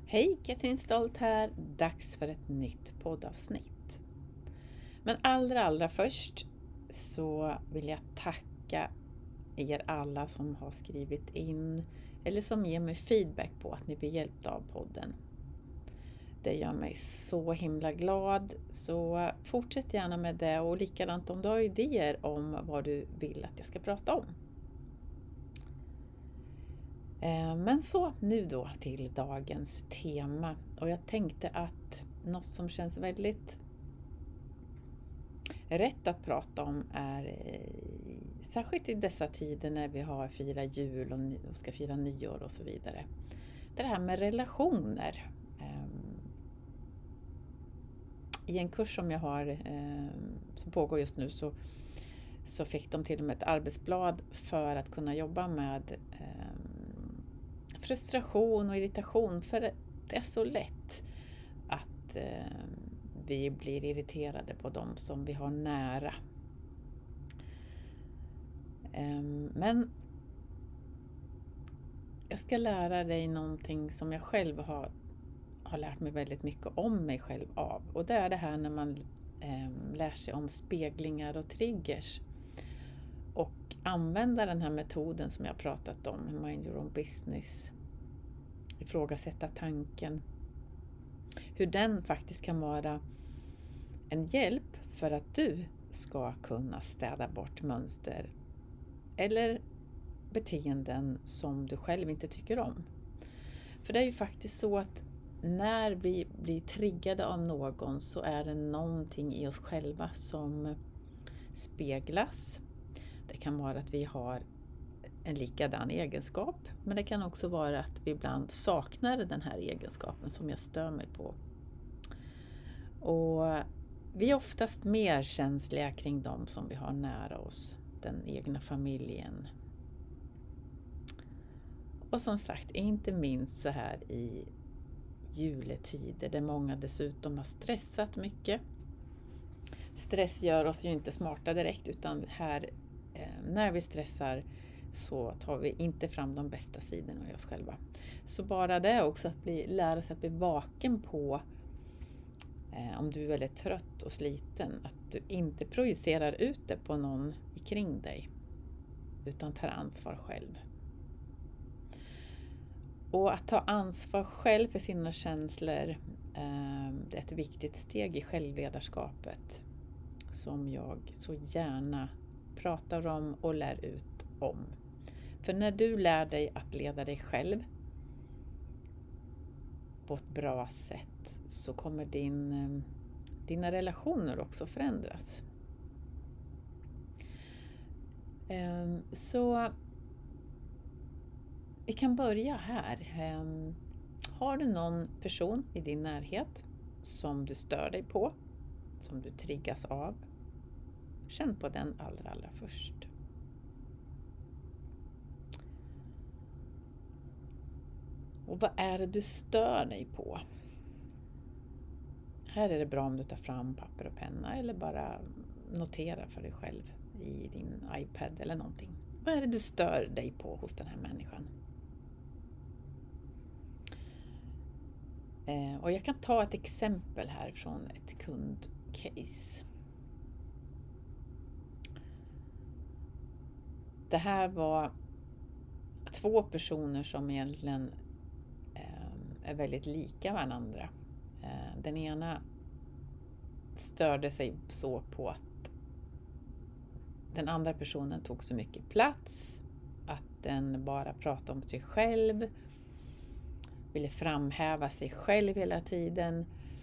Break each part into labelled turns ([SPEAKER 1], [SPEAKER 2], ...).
[SPEAKER 1] Hej, Katrin Stolt här. Dags för ett nytt poddavsnitt. Men allra först så vill jag tacka er alla som har skrivit in eller som ger mig feedback på att ni blir hjälpta av podden. Det gör mig så himla glad, så fortsätt gärna med det, och likadant om du har idéer om vad du vill att jag ska prata om. Men så, nu då till dagens tema, och jag tänkte att något som känns väldigt rätt att prata om är, särskilt i dessa tider när vi har firat jul och ska fira nyår och så vidare, det här med relationer. I en kurs som jag har som pågår just nu så fick de till och med ett arbetsblad för att kunna jobba med frustration och irritation, för det är så lätt att vi blir irriterade på dem som vi har nära. Men jag ska lära dig någonting som jag själv har lärt mig väldigt mycket om mig själv av, och det är det här när man lär sig om speglingar och triggers och använda den här metoden som jag pratat om, Mind Your Own Business, ifrågasätta tanken, hur den faktiskt kan vara en hjälp för att du ska kunna städa bort mönster eller beteenden som du själv inte tycker om. För det är ju faktiskt så att när vi blir triggade av någon så är det någonting i oss själva som speglas. Det kan vara att vi har en likadan egenskap, men det kan också vara att vi ibland saknar den här egenskapen som jag stör mig på. Och vi är oftast mer känsliga kring dem som vi har nära oss, den egna familjen. Och som sagt, inte minst så här i juletider där många dessutom har stressat mycket. Stress gör oss ju inte smarta direkt, utan här när vi stressar så tar vi inte fram de bästa sidorna av oss själva. Så bara det också, att lära sig att bli vaken på om du är väldigt trött och sliten, att du inte projicerar ut det på någon kring dig, utan tar ansvar själv. Och att ta ansvar själv för sina känslor, det är ett viktigt steg i självledarskapet som jag så gärna pratar om och lär ut om. För när du lär dig att leda dig själv på ett bra sätt så kommer dina relationer också förändras. Så vi kan börja här. Har du någon person i din närhet som du stör dig på, som du triggas av? Känn på den allra först. Och vad är det du stör dig på? Här är det bra om du tar fram papper och penna eller bara noterar för dig själv i din iPad eller någonting. Vad är det du stör dig på hos den här människan? Och jag kan ta ett exempel här från ett kundcase. Det här var 2 personer som egentligen är väldigt lika varandra. Den ena störde sig så på att den andra personen tog så mycket plats, att den bara pratade om sig själv, ville framhäva sig själv hela tiden,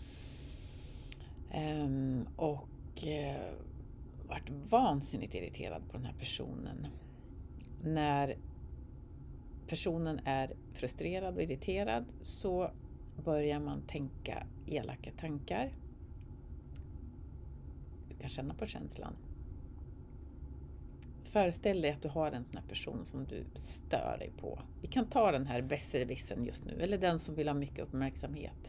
[SPEAKER 1] och vart vansinnigt irriterad på den här personen. När personen är frustrerad och irriterad så börjar man tänka elaka tankar. Du kan känna på känslan. Föreställ dig att du har en sån här person som du stör dig på. Vi kan ta den här besserwissern just nu, eller den som vill ha mycket uppmärksamhet.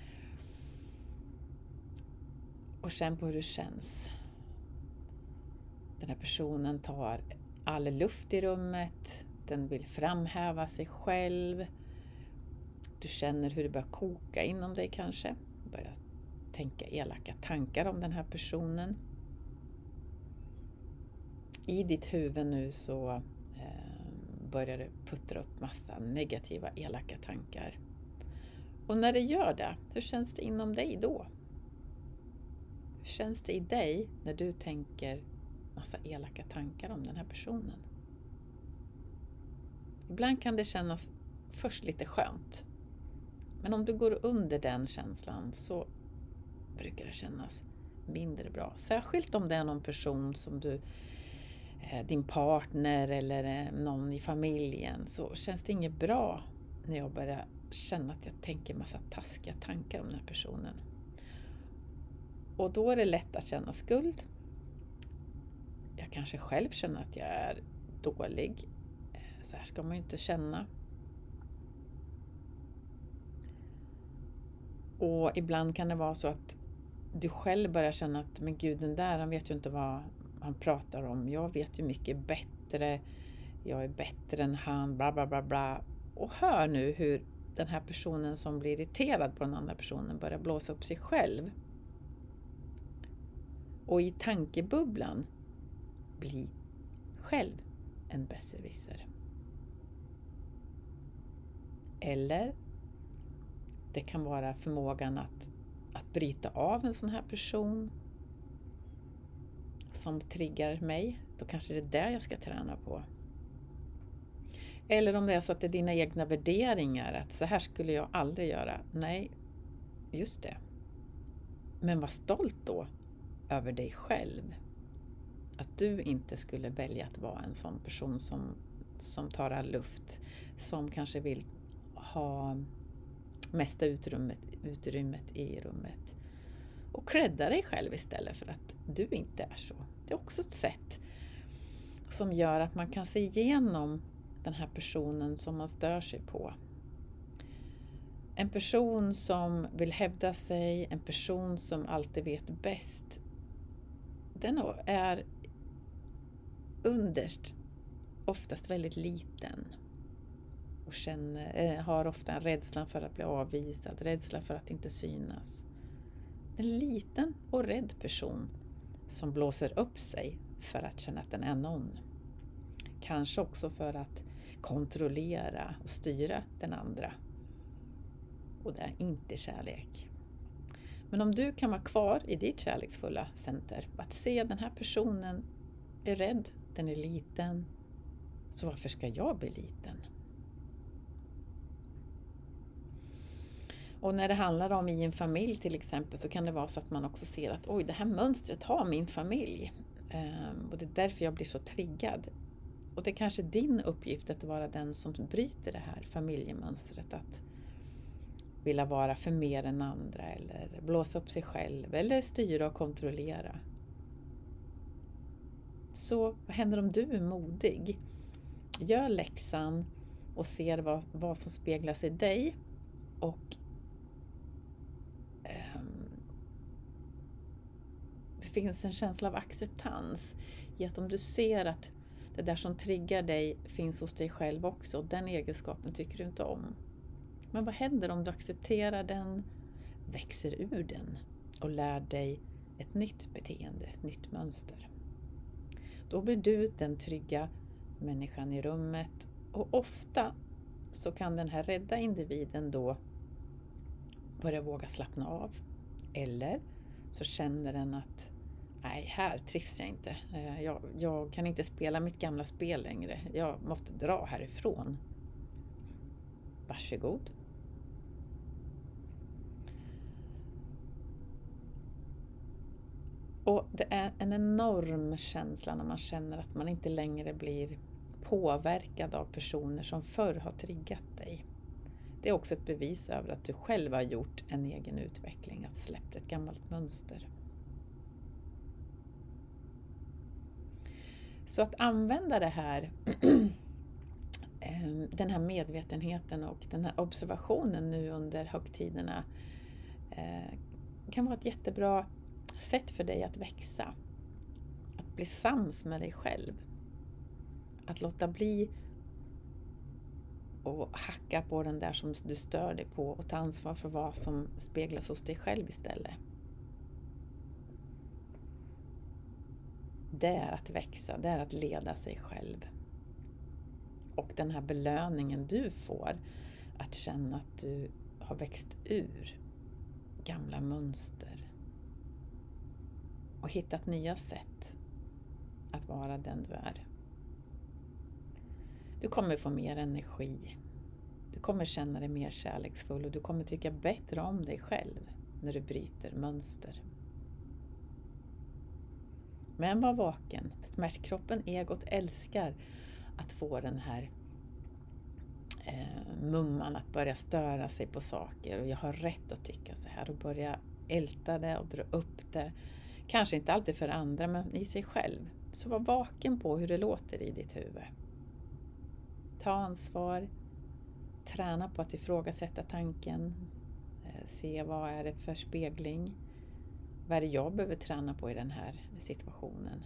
[SPEAKER 1] Och känn på hur det känns. Den här personen tar all luft i rummet. Den vill framhäva sig själv. du känner hur det börjar koka inom dig kanske. Börjar tänka elaka tankar om den här personen. I ditt huvud nu så börjar det puttra upp massa negativa elaka tankar. Och när det gör det, hur känns det inom dig då? Hur känns det i dig när du tänker massa elaka tankar om den här personen? Ibland kan det kännas först lite skönt. Men om du går under den känslan så brukar det kännas mindre bra. Särskilt om det är någon person som du, din partner eller någon i familjen, så känns det inget bra när jag börjar känna att jag tänker massa taskiga tankar om den här personen. Och då är det lätt att känna skuld. Jag kanske själv känner att jag är dålig. Så här ska man ju inte känna. Och ibland kan det vara så att du själv börjar känna att men gud, den där, han vet ju inte vad han pratar om. Jag vet ju mycket bättre. Jag är bättre än han, bla bla bla bla. Och hör nu hur den här personen som blir irriterad på den andra personen börjar blåsa upp sig själv. Och i tankebubblan bli själv en besserwisser. Eller det kan vara förmågan att bryta av en sån här person som triggar mig. Då kanske det är där jag ska träna på. Eller om det är så att det är dina egna värderingar. Att så här skulle jag aldrig göra. Nej, just det. Men var stolt då över dig själv. Att du inte skulle välja att vara en sån person som tar all luft. Som kanske vill ha mesta utrymmet i rummet. Och credda dig själv istället för att du inte är så. Det är också ett sätt som gör att man kan se igenom den här personen som man stör sig på. En person som vill hävda sig, en person som alltid vet bäst. Den är underst oftast väldigt liten. Och har ofta en rädsla för att bli avvisad, rädsla för att inte synas. En liten och rädd person som blåser upp sig för att känna att den är någon. Kanske också för att kontrollera och styra den andra. Och det är inte kärlek. Men om du kan vara kvar i ditt kärleksfulla center, att se den här personen är rädd, den är liten, så varför ska jag bli liten? Och när det handlar om i en familj till exempel, så kan det vara så att man också ser att oj, det här mönstret har min familj. Och det är därför jag blir så triggad. Och det är kanske din uppgift att vara den som bryter det här familjemönstret. Att vilja vara för mer än andra, eller blåsa upp sig själv, eller styra och kontrollera. Så vad händer om du är modig? Gör läxan och ser vad som speglas i dig. Och det finns en känsla av acceptans i att om du ser att det där som triggar dig finns hos dig själv också, och den egenskapen tycker du inte om. Men vad händer om du accepterar den, växer ur den och lär dig ett nytt beteende, ett nytt mönster? Då blir du den trygga människan i rummet, och ofta så kan den här rädda individen då börja våga slappna av. Eller så känner den att nej, här trivs jag inte. Jag kan inte spela mitt gamla spel längre. Jag måste dra härifrån. Varsågod. Och det är en enorm känsla när man känner att man inte längre blir påverkad av personer som förr har triggat dig. Det är också ett bevis över att du själv har gjort en egen utveckling, att släppt ett gammalt mönster. Så att använda det här, den här medvetenheten och den här observationen nu under högtiderna kan vara ett jättebra sätt för dig att växa. Att bli sams med dig själv. Att låta bli och hacka på den där som du stör dig på och ta ansvar för vad som speglas hos dig själv istället. Det är att växa, det är att leda sig själv. Och den här belöningen du får, att känna att du har växt ur gamla mönster och hittat nya sätt att vara den du är. Du kommer få mer energi, du kommer känna dig mer kärleksfull och du kommer tycka bättre om dig själv när du bryter mönster. Men var vaken, smärtkroppen, egot älskar att få den här mumman att börja störa sig på saker och jag har rätt att tycka så här och börja älta det och dra upp det. Kanske inte alltid för andra men i sig själv. Så var vaken på hur det låter i ditt huvud. Ta ansvar, träna på att ifrågasätta tanken, se vad är det för spegling, vad är det jag behöver träna på i den här situationen.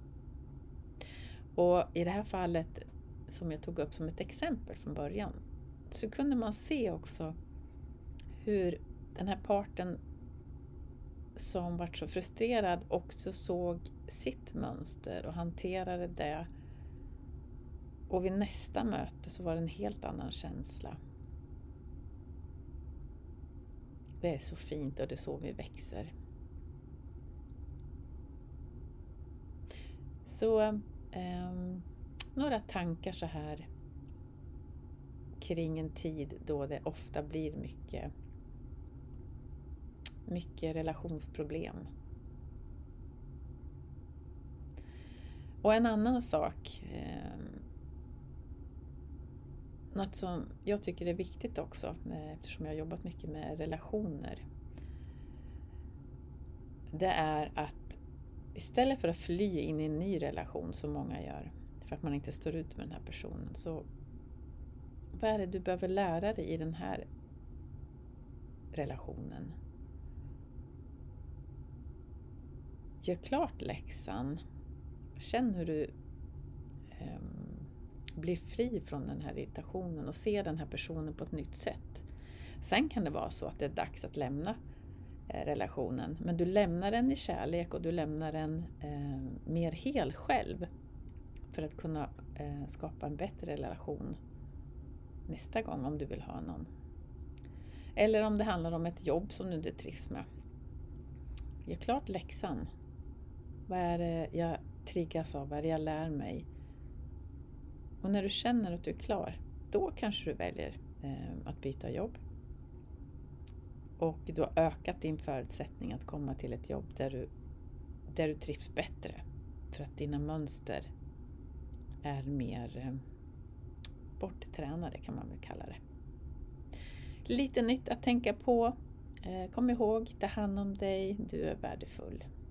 [SPEAKER 1] Och i det här fallet som jag tog upp som ett exempel från början så kunde man se också hur den här parten som var så frustrerad också såg sitt mönster och hanterade det. Och vid nästa möte så var det en helt annan känsla. Det är så fint och det är så vi växer. Så några tankar så här kring en tid då det ofta blir mycket relationsproblem. Och en annan sak, något som jag tycker är viktigt också, eftersom jag har jobbat mycket med relationer, det är att istället för att fly in i en ny relation som många gör, för att man inte står ut med den här personen, så vad är det du behöver lära dig i den här relationen? Gör klart läxan. Känn hur du blir fri från den här irritationen och se den här personen på ett nytt sätt. Sen kan det vara så att det är dags att lämna relationen. Men du lämnar den i kärlek och du lämnar den mer hel själv för att kunna skapa en bättre relation nästa gång om du vill ha någon. Eller om det handlar om ett jobb som du inte trivs med. Gör klart läxan. Vad är det jag triggas av? Vad är det jag lär mig? Och när du känner att du är klar, då kanske du väljer att byta jobb. Och du har ökat din förutsättning att komma till ett jobb där du trivs bättre. För att dina mönster är mer borttränade, kan man väl kalla det. Lite nytt att tänka på. Kom ihåg, ta hand om dig, du är värdefull.